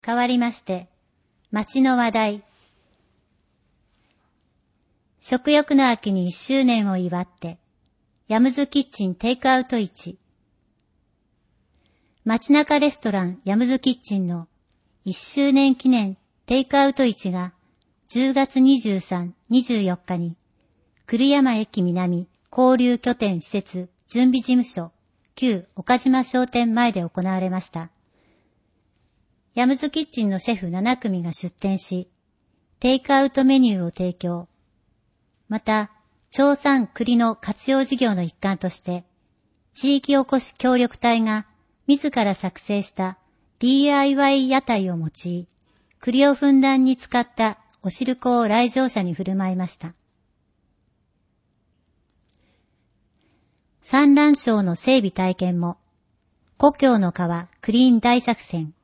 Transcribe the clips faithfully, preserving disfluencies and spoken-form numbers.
変わりまして、街の話題。食欲の秋にいっしゅうねんを祝って、ヤムズキッチンテイクアウト市。街中レストランヤムズキッチンのいっしゅうねん記念テイクアウト市がじゅうがつにじゅうさん、にじゅうよっかに栗山駅南交流拠点施設準備事務所旧岡島商店前で行われました。ヤムズキッチンのシェフななくみが出店し、テイクアウトメニューを提供。また、町産栗の活用事業の一環として、地域おこし協力隊が自ら作成した ディーアイワイ 屋台を用い、栗をふんだんに使ったお汁粉を来場者に振る舞いました。産卵床の整備体験も、故郷の川クリーン大作戦。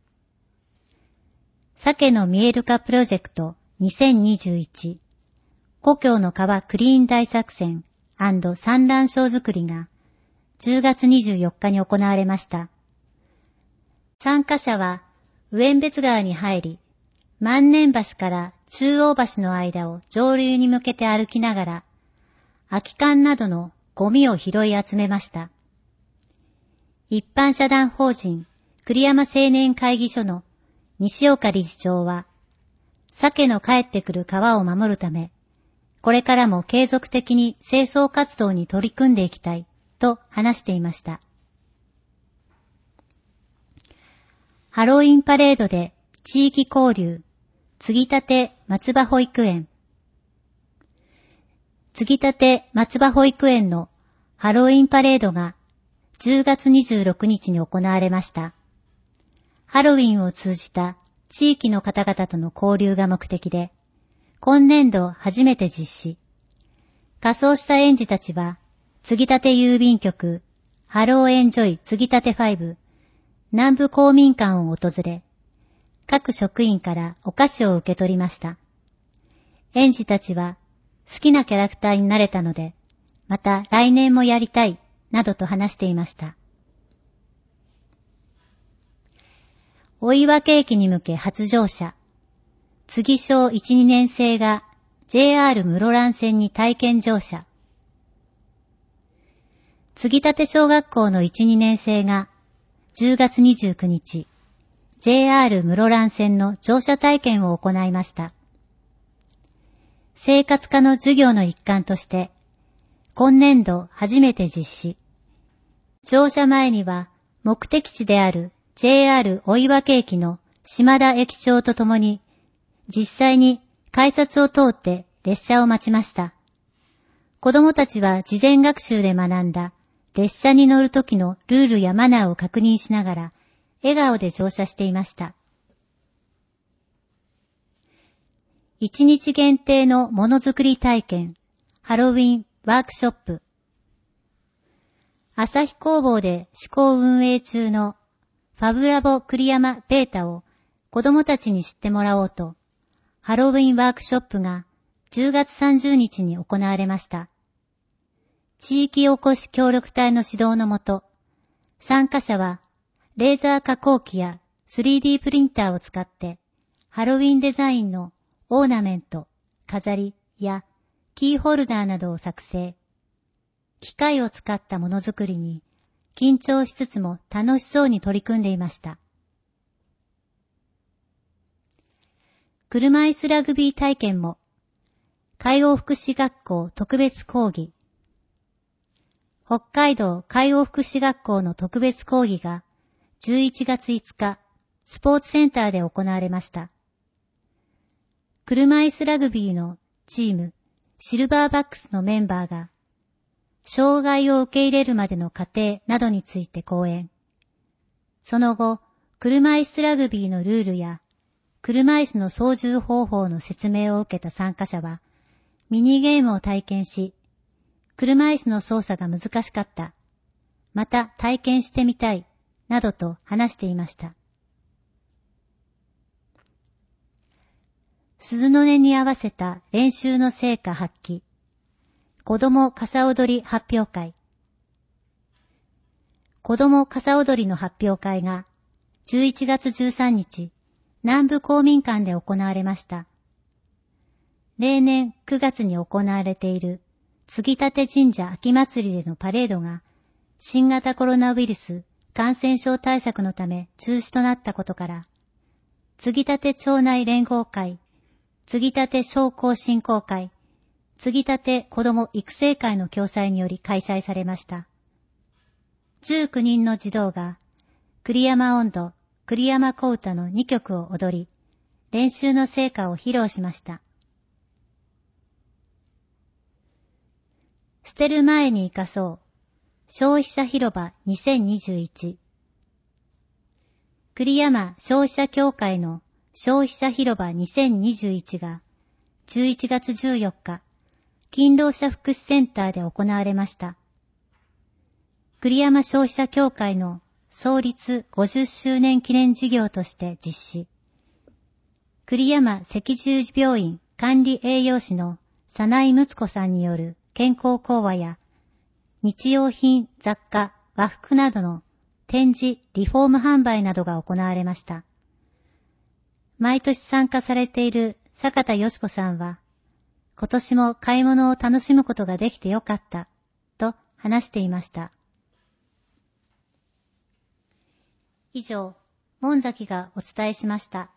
鮭の見える化プロジェクトにせんにじゅういち故郷の川クリーン大作戦&産卵床作りがじゅうがつにじゅうよっかに行われました。参加者は上遠別川に入り、万年橋から中央橋の間を上流に向けて歩きながら、空き缶などのゴミを拾い集めました。一般社団法人栗山青年会議所の西岡理事長は、鮭の帰ってくる川を守るため、これからも継続的に清掃活動に取り組んでいきたいと話していました。ハロウィンパレードで地域交流、つぎたて松葉保育園。つぎたて松葉保育園のハロウィンパレードがじゅうがつにじゅうろくにちに行われました。ハロウィンを通じた地域の方々との交流が目的で、今年度初めて実施。仮装した園児たちは、つぎたて郵便局、ハローエンジョイつぎたてご、南部公民館を訪れ、各職員からお菓子を受け取りました。園児たちは、好きなキャラクターになれたので、また来年もやりたい、などと話していました。追分駅に向け初乗車。次小いち、にねん生が ジェイアール 室蘭線に体験乗車。つぎたて小学校のいち、にねん生がじゅうがつにじゅうくにち、ジェイアール 室蘭線の乗車体験を行いました。生活科の授業の一環として、今年度初めて実施。乗車前には目的地であるジェイアール 追分駅の島田駅長とともに、実際に改札を通って列車を待ちました。子どもたちは事前学習で学んだ列車に乗る時のルールやマナーを確認しながら、笑顔で乗車していました。一日限定のものづくり体験、ハロウィンワークショップ。朝日工房で試行運営中のファブラボ栗山ベータを子どもたちに知ってもらおうと、ハロウィンワークショップがじゅうがつさんじゅうにちに行われました。地域おこし協力隊の指導のもと、参加者はレーザー加工機や スリーディー プリンターを使ってハロウィンデザインのオーナメント、飾りやキーホルダーなどを作成。機械を使ったものづくりに緊張しつつも楽しそうに取り組んでいました。車椅子ラグビー体験も、介護福祉学校特別講義。北海道介護福祉学校の特別講義がじゅういちがついつか、スポーツセンターで行われました。車椅子ラグビーのチーム、シルバーバックスのメンバーが、障害を受け入れるまでの過程などについて講演。その後、車椅子ラグビーのルールや、車椅子の操縦方法の説明を受けた参加者は、ミニゲームを体験し、車椅子の操作が難しかった、また体験してみたい、などと話していました。鈴の音に合わせた練習の成果発揮。子ども傘踊り発表会。子ども傘踊りの発表会がじゅういちがつじゅうさんにち南部公民館で行われました。例年くがつに行われている継立神社秋祭りでのパレードが新型コロナウイルス感染症対策のため中止となったことから、継立町内連合会、継立商工振興会、継立子ども育成会の共催により開催されました。じゅうきゅうにんの児童が栗山音頭、栗山小唄のにきょくを踊り、練習の成果を披露しました。捨てる前に生かそう。消費者広場にせんにじゅういち。栗山消費者協会の消費者広場にせんにじゅういちがじゅういちがつじゅうよっか、勤労者福祉センターで行われました。栗山消費者協会の創立ごじゅっしゅうねん記念事業として実施。栗山赤十字病院管理栄養士の早苗睦子さんによる健康講話や、日用品、雑貨、和服などの展示、リフォーム販売などが行われました。毎年参加されている坂田よし子さんは、今年も買い物を楽しむことができてよかった、と話していました。以上、門崎がお伝えしました。